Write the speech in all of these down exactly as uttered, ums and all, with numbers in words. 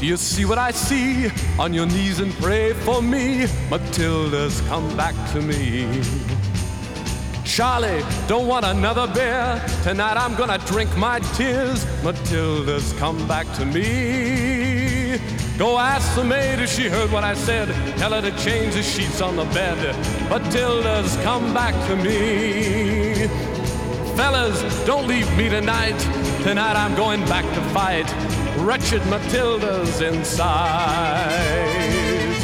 Do you see what I see? On your knees and pray for me. Matilda's come back to me. Charlie, don't want another beer. Tonight I'm gonna drink my tears. Matilda's come back to me. Go ask the maid if she heard what I said. Tell her to change the sheets on the bed. Matilda's come back to me. Fellas, don't leave me tonight. Tonight I'm going back to fight. Wretched Matilda's inside.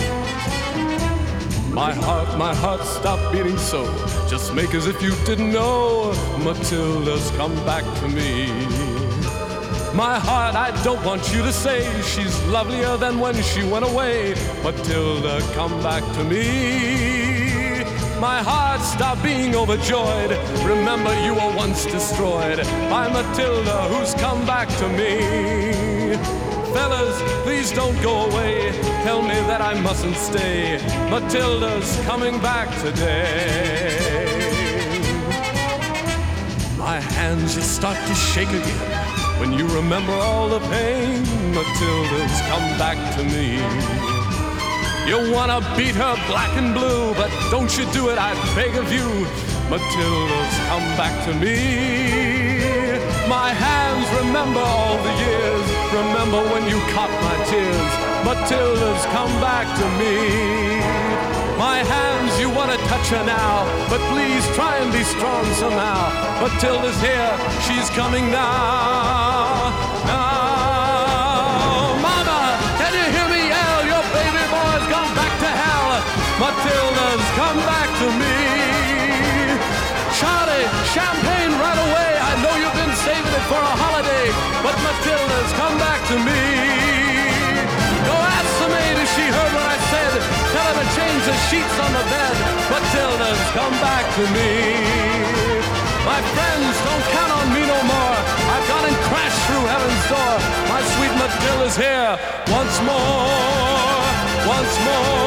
My heart, my heart, stop beating so. Just make as if you didn't know. Matilda's come back to me. My heart, I don't want you to say she's lovelier than when she went away. Matilda, come back to me. My heart, stop being overjoyed. Remember you were once destroyed by Matilda, who's come back to me. Fellas, please don't go away. Tell me that I mustn't stay. Matilda's coming back today. My hands just start to shake again when you remember all the pain. Matilda's come back to me. You wanna beat her black and blue, but don't you do it, I beg of you. Matilda's come back to me. My hands remember all the years. Remember when you caught my tears. Matilda's come back to me. My hands, you wanna touch her now, but please try and be strong somehow. Matilda's here, she's coming now. Now, Mama, can you hear me yell? Your baby boy's gone back to hell. Matilda's come back to me. Charlie, champagne right away. I know you've been saving it for a holiday, but Matilda's come back to me. Go ask the maid if she heard what I said. Tell her to change the sheets on the bed. Matilda's come back to me. My friends, don't count on me no more. I've gone and crashed through heaven's door. My sweet Matilda's here once more, once more.